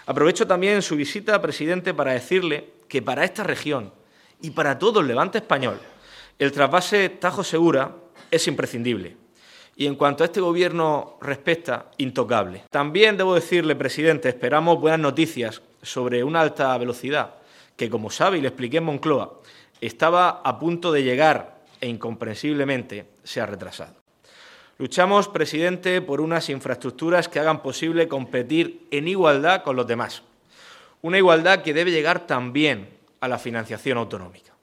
Aprovecho también su visita, presidente, para decirle que para esta región y para todo el levante español, el trasvase Tajo-Segura es imprescindible y, en cuanto a este Gobierno respecta, intocable. También debo decirle, presidente, esperamos buenas noticias sobre una alta velocidad que, como sabe y le expliqué en Moncloa, estaba a punto de llegar e incomprensiblemente se ha retrasado. Luchamos, presidente, por unas infraestructuras que hagan posible competir en igualdad con los demás. Una igualdad que debe llegar también a la financiación autonómica.